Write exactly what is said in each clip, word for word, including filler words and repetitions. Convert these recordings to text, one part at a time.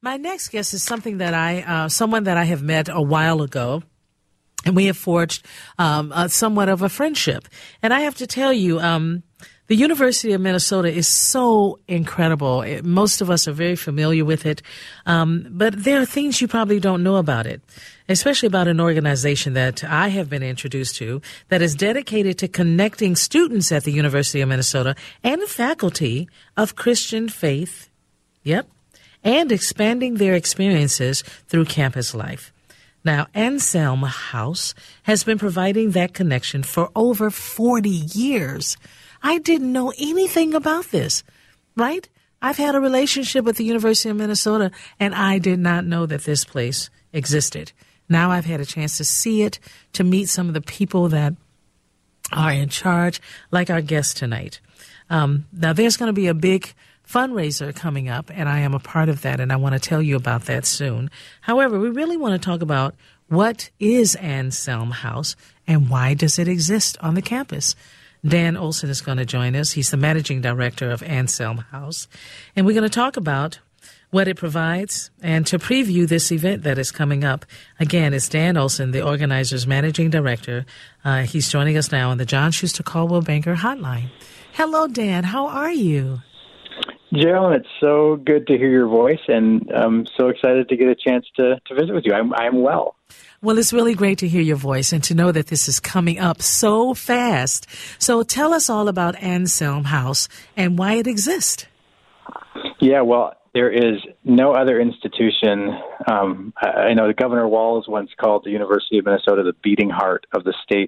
My next guest is something that I, uh, someone that I have met a while ago, and we have forged um, uh, somewhat of a friendship. And I have to tell you, um, the University of Minnesota is so incredible. It, most of us are very familiar with it, um, but there are things you probably don't know about it, especially about an organization that I have been introduced to that is dedicated to connecting students at the University of Minnesota and the faculty of Christian faith. Yep. And expanding their experiences through campus life. Now, Anselm House has been providing that connection for over forty years. I didn't know anything about this, right? I've had a relationship with the University of Minnesota, and I did not know that this place existed. Now I've had a chance to see it, to meet some of the people that are in charge, like our guest tonight. Um, now, there's going to be a big fundraiser coming up, and I am a part of that, and I want to tell you about that soon. However, we really want to talk about what is Anselm House and why does it exist on the campus. Dan Olson is going to join us. He's the managing director of Anselm House, and we're going to talk about what it provides and to preview this event that is coming up. Again, it's Dan Olson, the organizer's managing director. Uh, he's joining us now on the John Schuster Caldwell Banker Hotline. Hello, Dan. How are you? Geraldine, it's so good to hear your voice, and I'm so excited to get a chance to, to visit with you. I'm, I'm well. Well, it's really great to hear your voice and to know that this is coming up so fast. So tell us all about Anselm House and why it exists. Yeah, well, there is no other institution. Um, I, I know Governor Walz once called the University of Minnesota the beating heart of the state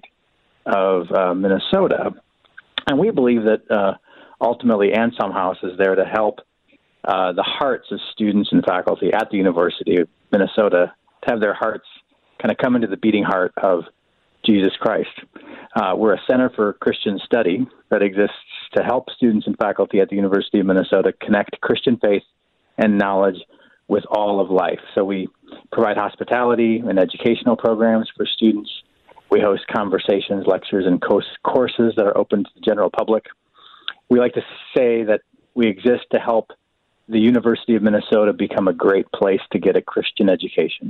of uh, Minnesota. And we believe that uh, ultimately Anselm House is there to help uh, the hearts of students and faculty at the University of Minnesota to have their hearts kind of come into the beating heart of Jesus Christ. Uh, we're a center for Christian study that exists to help students and faculty at the University of Minnesota connect Christian faith and knowledge with all of life. So we provide hospitality and educational programs for students. We host conversations, lectures, and courses that are open to the general public. We like to say that we exist to help the University of Minnesota become a great place to get a Christian education.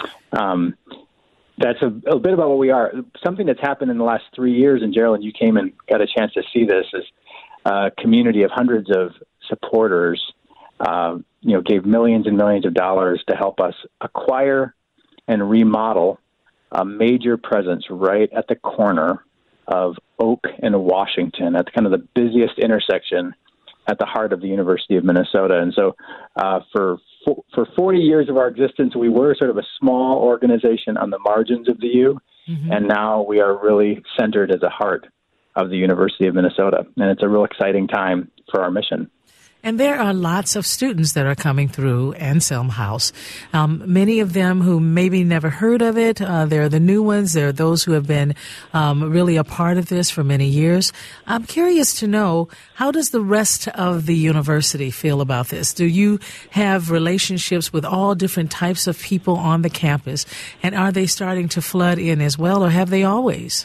Um, that's a, a bit about what we are. Something that's happened in the last three years, and Geraldine, you came and got a chance to see this, is a community of hundreds of supporters, uh, you know, gave millions and millions of dollars to help us acquire and remodel a major presence right at the corner of Oak and Washington, at kind of the busiest intersection at the heart of the University of Minnesota. And so uh, for for forty years of our existence, we were sort of a small organization on the margins of the U, mm-hmm. and now we are really centered at the heart of the University of Minnesota. And it's a real exciting time for our mission. And there are lots of students that are coming through Anselm House. Um, many of them who maybe never heard of it. Uh, there are the new ones. There are those who have been um, really a part of this for many years. I'm curious to know, how does the rest of the university feel about this? Do you have relationships with all different types of people on the campus? And are they starting to flood in as well, or have they always?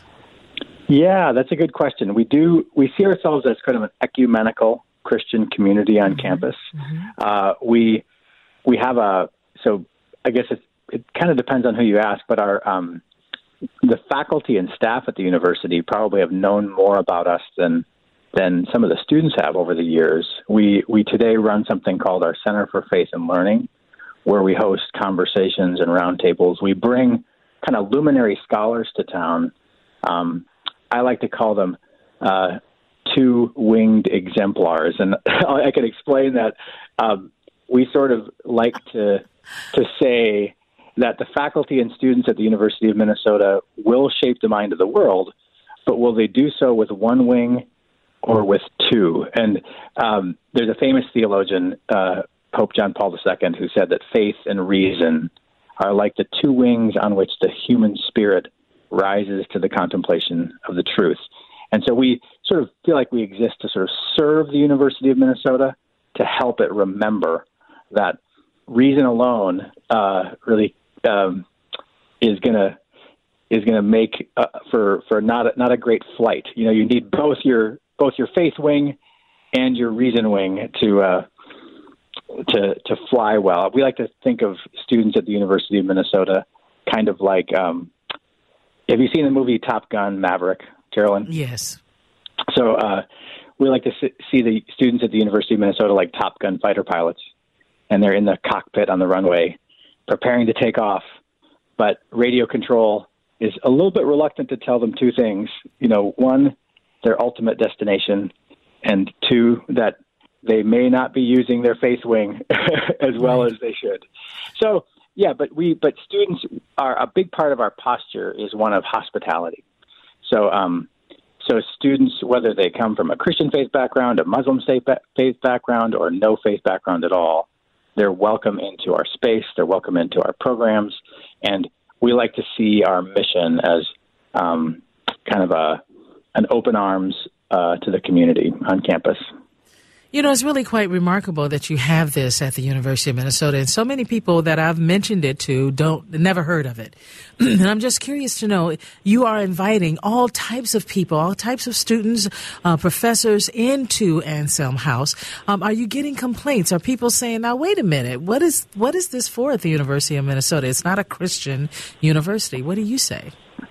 Yeah, that's a good question. We do. We see ourselves as kind of an ecumenical Christian community on mm-hmm. campus. Mm-hmm. Uh, we we have a so I guess it, it kind of depends on who you ask, but our um, the faculty and staff at the university probably have known more about us than than some of the students have over the years. We we today run something called our Center for Faith and Learning, where we host conversations and roundtables. We bring kind of luminary scholars to town. Um, I like to call them Uh, two-winged exemplars. And I can explain that um, we sort of like to to say that the faculty and students at the University of Minnesota will shape the mind of the world, but will they do so with one wing or with two? And um, there's a famous theologian, uh, Pope John Paul the Second, who said that faith and reason are like the two wings on which the human spirit rises to the contemplation of the truth. And so we sort of feel like we exist to sort of serve the University of Minnesota, to help it remember that reason alone uh, really um, is gonna is gonna make uh, for for not a, not a great flight. You know, you need both your both your faith wing and your reason wing to uh, to to fly well. We like to think of students at the University of Minnesota kind of like, um, have you seen the movie Top Gun Maverick, Carolyn? Yes. So uh, we like to see the students at the University of Minnesota like Top Gun fighter pilots, and they're in the cockpit on the runway preparing to take off, but radio control is a little bit reluctant to tell them two things. You know, one, their ultimate destination, and two, that they may not be using their faith wing as well right. as they should. So, yeah, but we, but students are a big part of our posture is one of hospitality. So, um, so students, whether they come from a Christian faith background, a Muslim faith background, or no faith background at all, they're welcome into our space. They're welcome into our programs, and we like to see our mission as um, kind of a an open arms uh, to the community on campus. You know, it's really quite remarkable that you have this at the University of Minnesota, and so many people that I've mentioned it to don't never heard of it. And I'm just curious to know, you are inviting all types of people, all types of students, uh, professors into Anselm House. Um, are you getting complaints? Are people saying, now, wait a minute, what is what is this for at the University of Minnesota? It's not a Christian university. What do you say?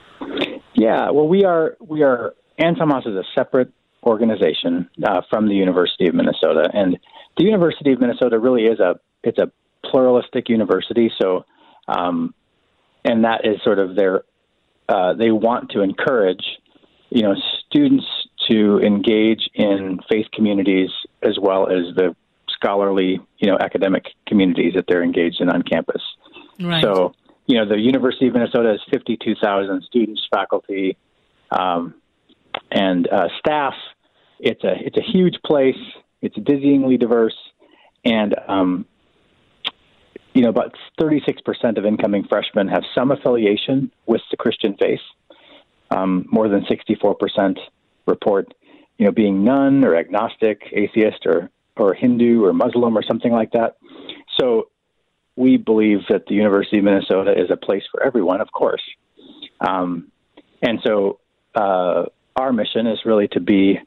Yeah, well, we are, we are, Anselm House is a separate organization uh, from the University of Minnesota, and the University of Minnesota really is a it's a pluralistic university. So, um, and that is sort of their uh, they want to encourage you know students to engage in faith communities as well as the scholarly you know academic communities that they're engaged in on campus. Right. So, you know, the University of Minnesota has fifty-two thousand students, faculty, um, and uh, staff. It's a it's a huge place. It's dizzyingly diverse, and um, you know about thirty-six percent of incoming freshmen have some affiliation with the Christian faith. Um, more than sixty-four percent report, you know, being none or agnostic, atheist, or or Hindu or Muslim or something like that. So we believe that the University of Minnesota is a place for everyone, of course, um, and so uh, our mission is really to be.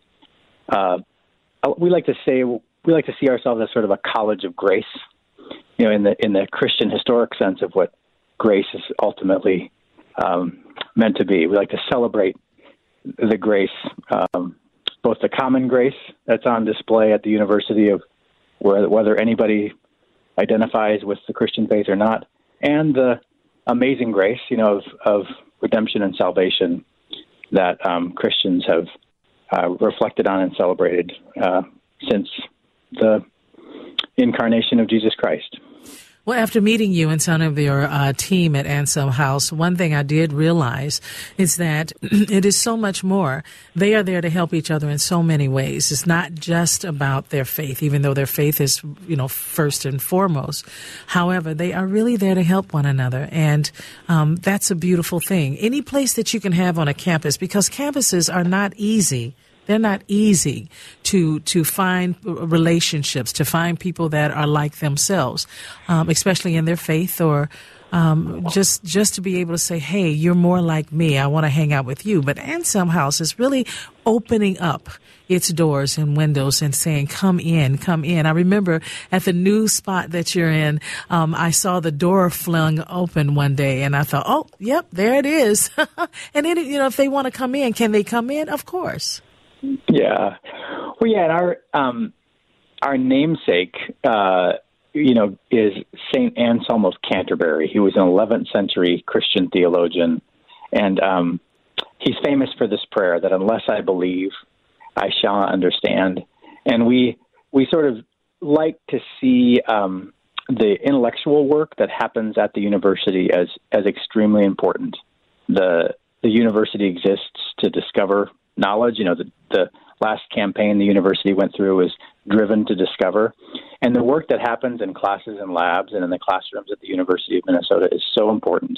Uh, we like to say we like to see ourselves as sort of a college of grace, you know, in the in the Christian historic sense of what grace is ultimately um, meant to be. We like to celebrate the grace, um, both the common grace that's on display at the university of where, whether anybody identifies with the Christian faith or not, and the amazing grace, you know, of, of redemption and salvation that um, Christians have. Uh, reflected on and celebrated uh, since the incarnation of Jesus Christ. Well, after meeting you and some of your uh, team at Anselm House, one thing I did realize is that it is so much more. They are there to help each other in so many ways. It's not just about their faith, even though their faith is, you know, first and foremost. However, they are really there to help one another, and um, that's a beautiful thing. Any place that you can have on a campus, because campuses are not easy. They're not easy to to find relationships, to find people that are like themselves, um, especially in their faith, or um, just just to be able to say, hey, you're more like me. I want to hang out with you. But Anselm House is really opening up its doors and windows and saying, come in, come in. I remember at the new spot that you're in, um, I saw the door flung open one day, and I thought, oh, yep, there it is. And then, you know, if they want to come in, can they come in? Of course. Yeah. Well, yeah, and our um, our namesake, uh, you know, is Saint Anselm of Canterbury. He was an eleventh century Christian theologian, and um, he's famous for this prayer that unless I believe, I shall not understand. And we we sort of like to see um, the intellectual work that happens at the university as as extremely important. The the university exists to discover knowledge. You know, the, the last campaign the university went through was driven to discover. And the work that happens in classes and labs and in the classrooms at the University of Minnesota is so important.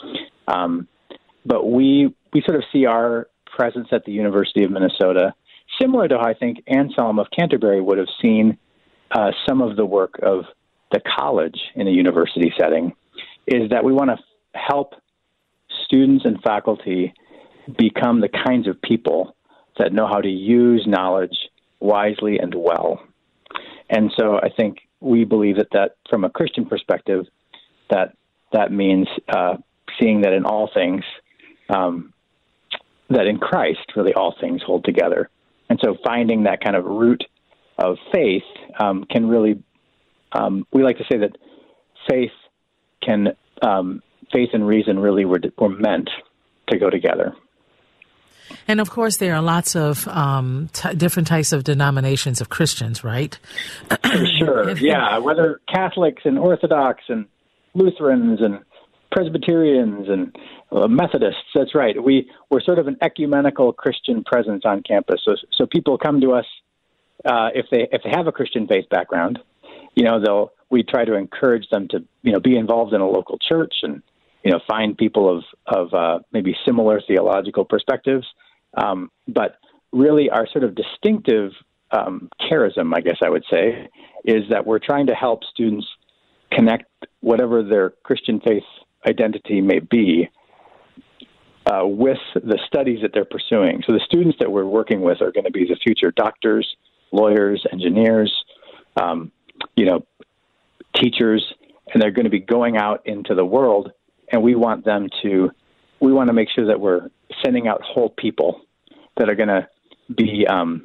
Um, but we we sort of see our presence at the University of Minnesota similar to how I think Anselm of Canterbury would have seen uh, some of the work of the college in a university setting, is that we want to help students and faculty become the kinds of people that know how to use knowledge wisely and well. And so I think we believe that, that from a Christian perspective, that that means uh, seeing that in all things, um, that in Christ, really all things hold together. And so finding that kind of root of faith um, can really, um, we like to say that faith can, um, faith and reason really were, were meant to go together. And of course, there are lots of um, t- different types of denominations of Christians, right? For sure, yeah. Whether Catholics and Orthodox and Lutherans and Presbyterians and uh, Methodists, that's right. We, we're sort of an ecumenical Christian presence on campus. So, so people come to us uh, if they if they have a Christian faith background. You know, they'll we try to encourage them to you know be involved in a local church and you know find people of of uh, maybe similar theological perspectives. Um, but really, our sort of distinctive um, charism, I guess I would say, is that we're trying to help students connect whatever their Christian faith identity may be uh, with the studies that they're pursuing. So the students that we're working with are going to be the future doctors, lawyers, engineers, um, you know, teachers, and they're going to be going out into the world, and we want them to, we want to make sure that we're sending out whole people that are going to be um,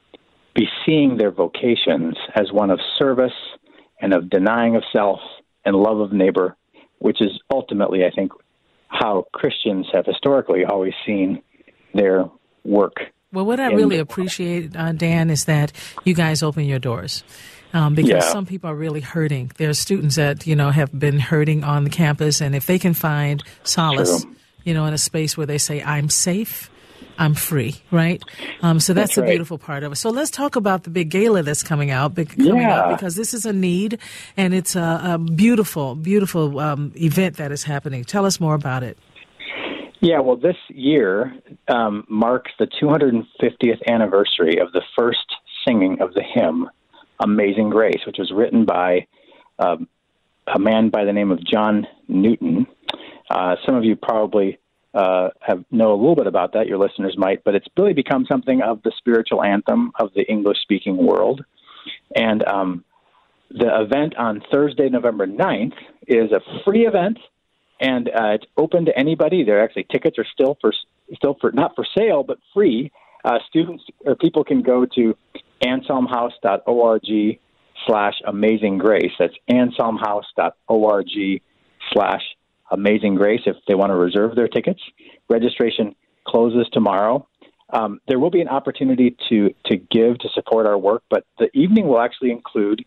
be seeing their vocations as one of service and of denying of self and love of neighbor, which is ultimately, I think, how Christians have historically always seen their work. Well, what I really appreciate, uh, Dan, is that you guys open your doors. Um, because yeah. some people are really hurting. There are students that, you know, have been hurting on the campus, and if they can find solace, True. you know, in a space where they say, I'm safe, I'm free, right? Um, so that's, that's the right. beautiful part of it. So let's talk about the big gala that's coming out, big, coming yeah. up, because this is a need, and it's a, a beautiful, beautiful um, event that is happening. Tell us more about it. Yeah, well, this year um, marks the two hundred fiftieth anniversary of the first singing of the hymn, Amazing Grace, which was written by um, a man by the name of John Newton. Uh, some of you probably uh, have know a little bit about that, your listeners might, but it's really become something of the spiritual anthem of the English-speaking world. And um, the event on Thursday, November ninth, is a free event, and uh, it's open to anybody. There actually tickets are still for still for not for sale, but free. Uh, students or people can go to anselmhouse.org slash amazing grace. That's anselmhouse.org slash amazing grace if they want to reserve their tickets. Registration closes tomorrow. Um, there will be an opportunity to, to give to support our work, but the evening will actually include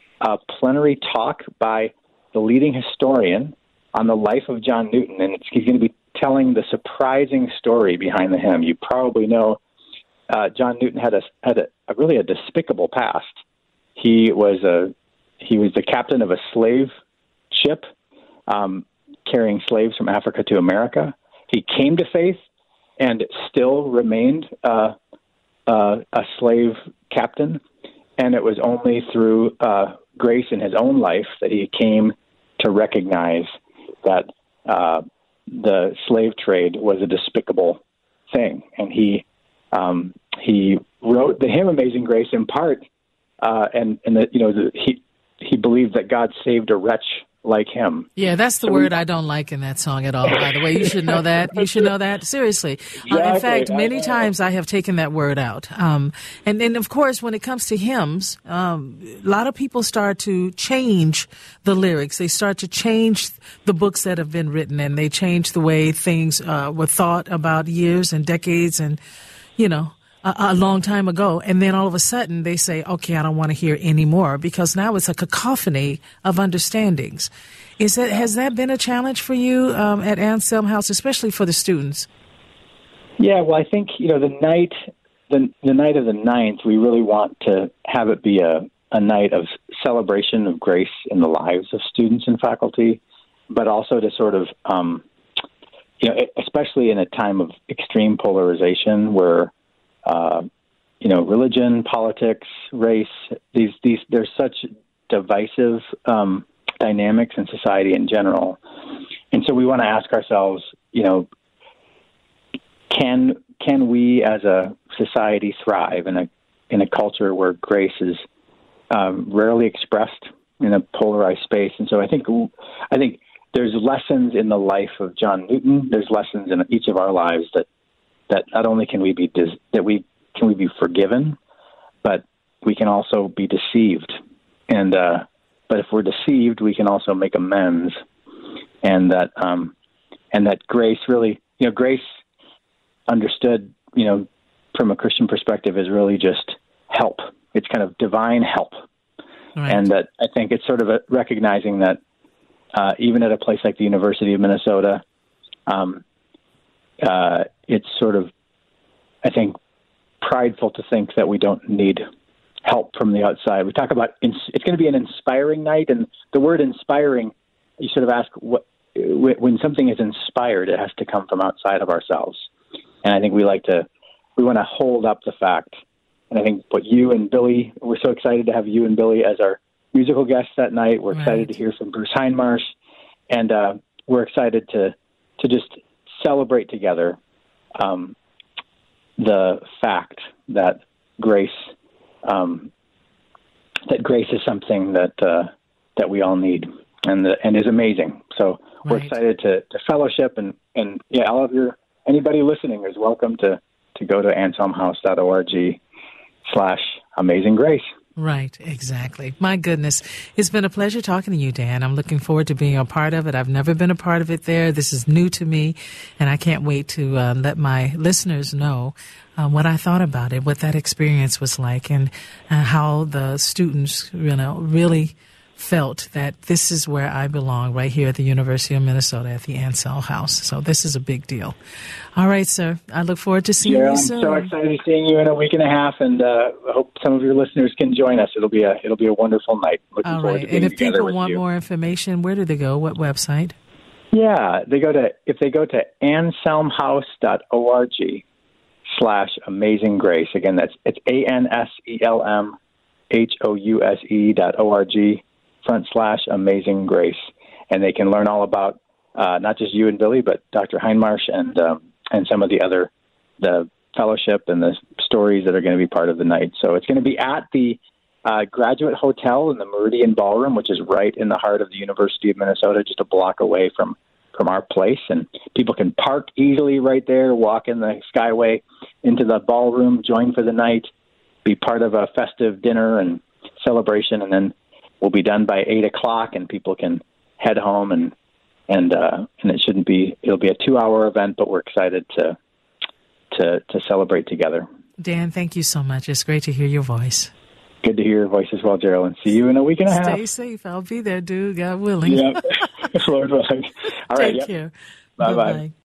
a plenary talk by the leading historian on the life of John Newton, and it's, he's going to be telling the surprising story behind the hymn. You probably know Uh, John Newton had a had a, a really a despicable past. He was a he was the captain of a slave ship um, carrying slaves from Africa to America. He came to faith and still remained uh, uh, a slave captain. And it was only through uh, grace in his own life that he came to recognize that uh, the slave trade was a despicable thing, and he. Um, he wrote the hymn "Amazing Grace" in part, uh, and and that you know the, he he believed that God saved a wretch like him. Yeah, that's the so word we, I don't like in that song at all. By the way, you should know that. You should know that seriously. Exactly. Uh, in fact, many I times I have taken that word out. Um, and and of course, when it comes to hymns, um, a lot of people start to change the lyrics. They start to change the books that have been written, and they change the way things uh, were thought about years and decades and. you know, a, a long time ago. And then all of a sudden they say, okay, I don't want to hear any more, because now it's a cacophony of understandings. Is that, has that been a challenge for you um, at Anselm House, especially for the students? Yeah, well, I think, you know, the night, the, the night of the ninth, we really want to have it be a, a night of celebration of grace in the lives of students and faculty, but also to sort of, um, you know, especially in a time of extreme polarization where, uh, you know, religion, politics, race, these, these, there's such divisive um, dynamics in society in general. And so we want to ask ourselves, you know, can, can we as a society thrive in a, in a culture where grace is um, rarely expressed in a polarized space. And so I think I think there's lessons in the life of John Newton. There's lessons in each of our lives that, that not only can we be dis- that we can we be forgiven, but we can also be deceived. And uh, but if we're deceived, we can also make amends. And that um, and that grace really, you know, grace understood, you know, from a Christian perspective is really just help. It's kind of divine help. Right. And that I think it's sort of a, recognizing that uh, even at a place like the University of Minnesota, um, uh, it's sort of, I think, prideful to think that we don't need help from the outside. We talk about ins- it's going to be an inspiring night, and the word inspiring, you sort of ask what when something is inspired, it has to come from outside of ourselves. And I think we like to, we want to hold up the fact. And I think what you and Billy, we're so excited to have you and Billy as our musical guests that night. We're excited right. to hear from Bruce Hindmarsh. And uh, we're excited to, to just celebrate together um, the fact that grace, um, that grace is something that uh, that we all need and the, and is amazing. So right. we're excited to, to fellowship and, and yeah, all of your, anybody listening is welcome to, to go to anselmhouse.org slash amazing grace. Right, exactly. My goodness. It's been a pleasure talking to you, Dan. I'm looking forward to being a part of it. I've never been a part of it there. This is new to me, and I can't wait to uh, let my listeners know uh, what I thought about it, what that experience was like, and uh, how the students, you know, really felt that this is where I belong, right here at the University of Minnesota at the Ansel House. So this is a big deal. All right, sir. I look forward to seeing yeah, you soon. I'm so excited to seeing you in a week and a half, and uh, I hope some of your listeners can join us. It'll be a it'll be a wonderful night. Looking All forward right. to being And if together people with want you. more information, where do they go? What website? Yeah, they go to if they go to anselmhouse.org slash amazing grace. Again, that's it's A N S E L M H O U S E dot O R G front slash amazing grace. And they can learn all about uh, not just you and Billy, but Doctor Hindmarsh and um, and some of the other the fellowship and the stories that are going to be part of the night. So it's going to be at the uh, Graduate Hotel in the Meridian Ballroom, which is right in the heart of the University of Minnesota, just a block away from, from our place. And people can park easily right there, walk in the Skyway into the ballroom, join for the night, be part of a festive dinner and celebration, and then we'll be done by eight o'clock, and people can head home, and and uh, and it shouldn't be. It'll be a two-hour event, but we're excited to to to celebrate together. Dan, thank you so much. It's great to hear your voice. Good to hear your voice as well, Geraldine. See you in a week and a half. Stay safe. I'll be there, dude. God willing. Yeah, Lord willing. All right. Take yep. care. Bye bye. Bye-bye.